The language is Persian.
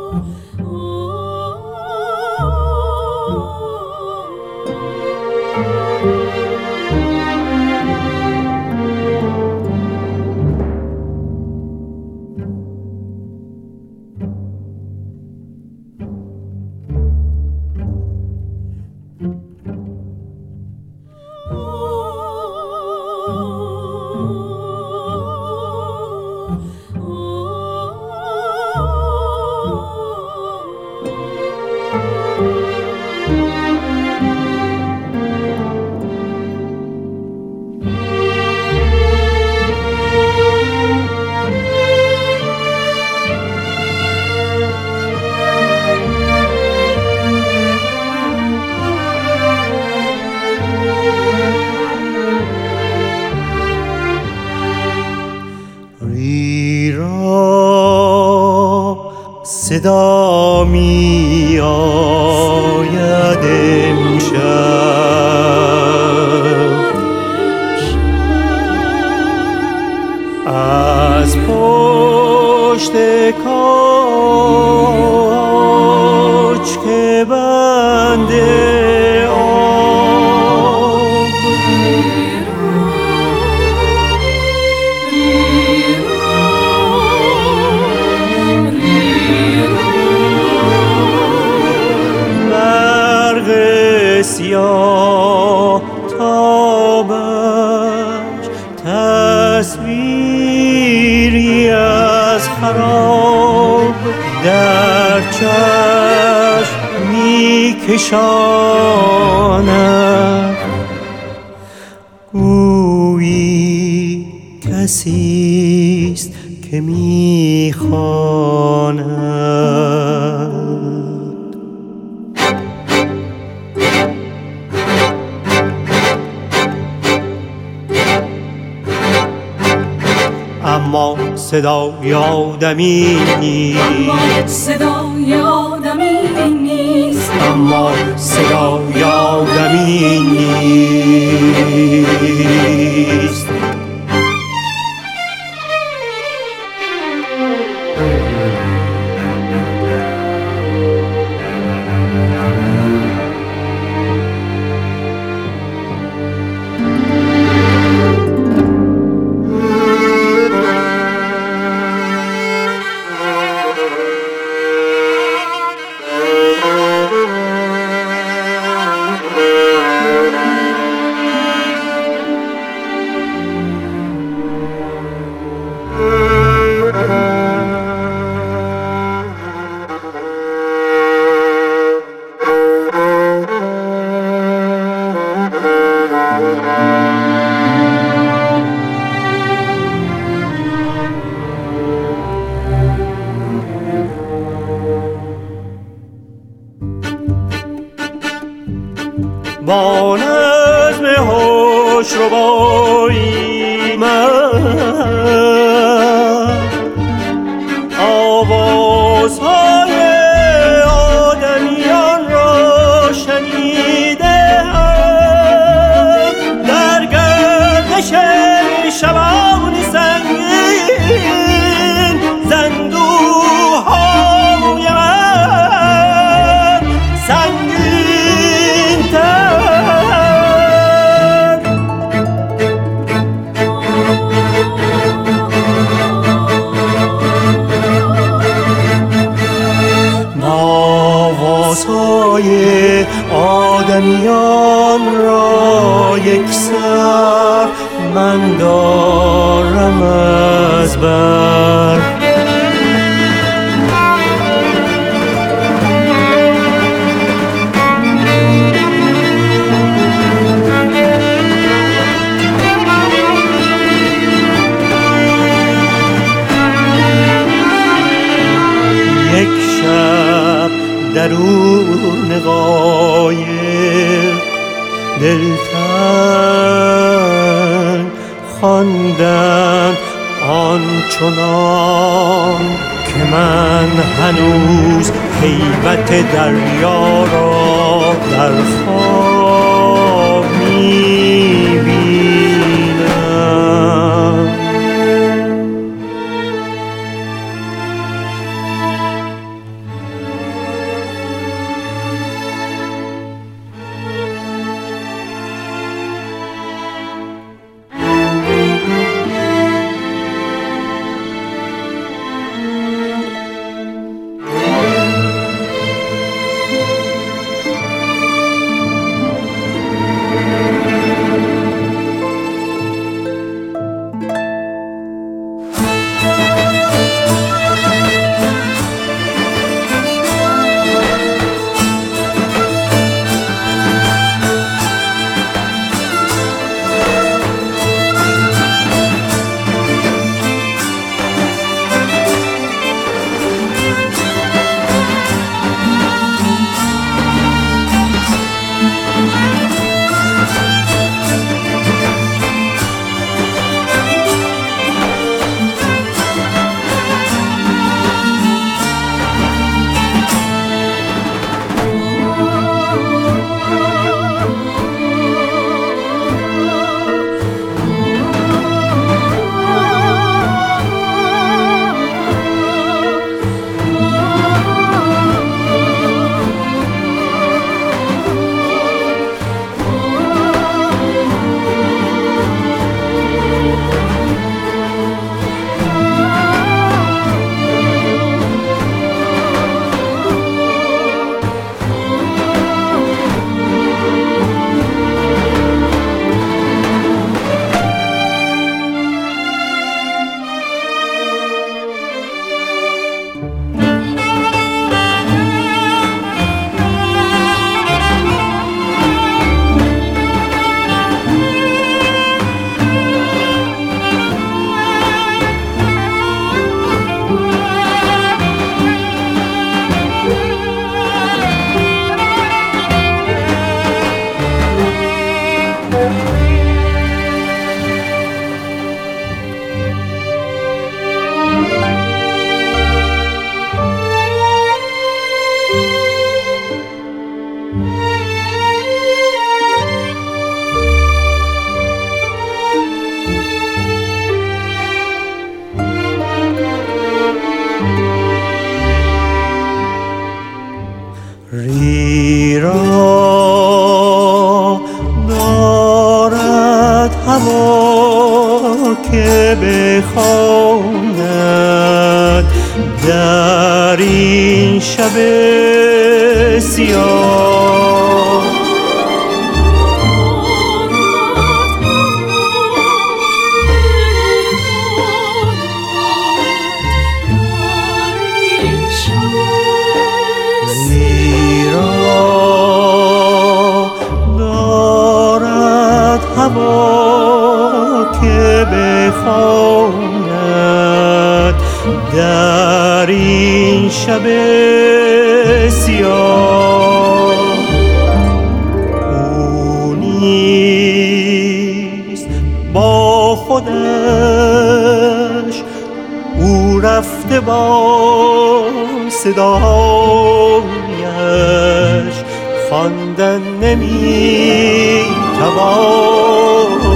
صدا می آید امشب از پشت کاج که بنده آب برق سیاه تابش تصویری از خراب در چشم می کشاند گویی کسیست که می خواند. اما صدای آدمی نیست، اما صدای آدمی نیست، اما صدای آدمی نیست. با نظم هوشربایی من آوازهای آدمیان را شنیدم در گردش شبان سنگین زندوهای من سنگین آوازهای آدمیان را یک سر من دارم از بر یک شب درون قایق دلتنگ خواندم آنچنان که من هنوز هیبت دریا را در خواب می‌بینم. شب سیاه هوا که بخواند در این شب سیاه او نیست با خودش او رفته با صدایش خواندن نمی توان